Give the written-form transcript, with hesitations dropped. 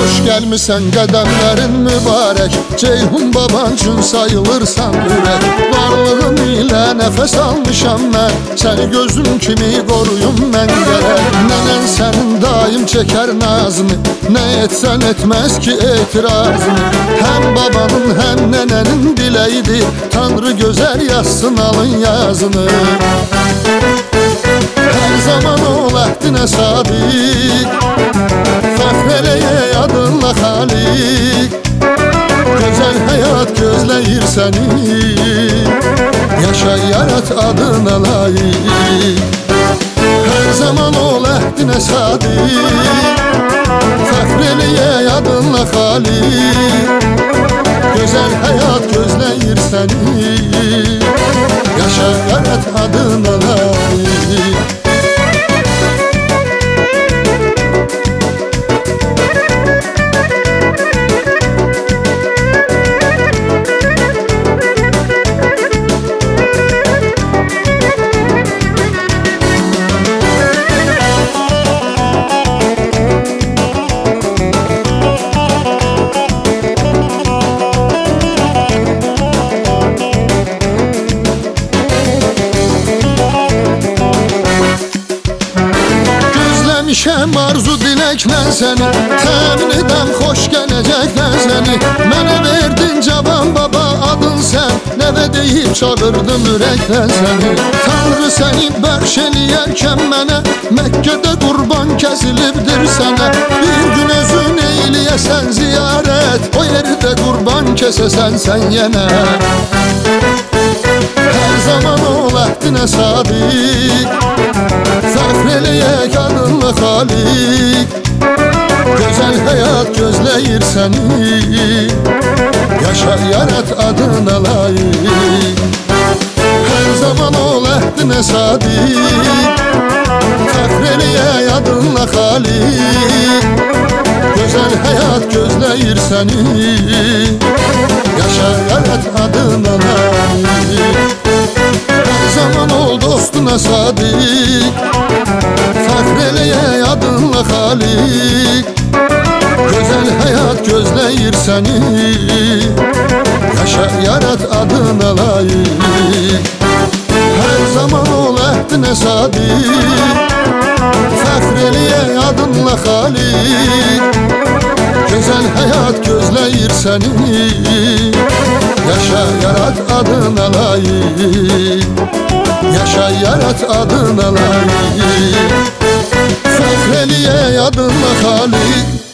Hoş gelmişsen qədəmlərin mübarək, Ceyhun babancın sayılırsan ürək. Varlığım ilə nəfəs almışam mən, səni gözüm kimi qoruyum mən gərək. Nənən sənin daim çəkər nazını, nə etsən etməz ki etirazını. Həm babanın həm nənənin diləyidir, Tanrı gözəl yazsın alın yazını. Hər zaman ol əhdinə sadiq, fəxr eləyə adınla xaliq. Gözəl həyat gözləyir səni, yaşa yarat adına layiq. Hər zaman ol əhdinə sadiq, fəxr eləyə adınla xaliq. Gözəl həyat gözləyir səni, yaşa yarat adına layiq. Şəm arzu diləklə səni, təmin edəm xoş gələcəkdən səni. Mənə verdin cavan baba adın sən, nəvə deyib çağırdım ürəkdən səni. Tanrı səni bəxş eləyərkən mənə, Məkkədə qurban kəsilibdir sənə. Bir gün özün eyləyəsən ziyarət, o yerdə qurban kəsəsən sən yenə. Hər zaman ol əhdinə sadiq, fəxr eləyək adınla xaliq. Gözəl həyat gözləyir səni, yaşa yarat adına layiq. Hər zaman ol əhdinə sadiq, fəxr eləyək adınla xaliq. Gözəl həyat gözləyir səni, yaşa yarat adına layiq. Hər zaman ol dostuna sadiq, fəxr eləyək adınla xaliq. Gözəl həyat gözləyir səni, yaşa yarat adına layiq. Hər zaman ol əhdinə sadiq, fəxr eləyək adınla xaliq. Gözəl həyat gözləyir səni, yaşa yarat adına layiq. Yaşa yarat adına layiq, fəxr eləyək adınla xaliq.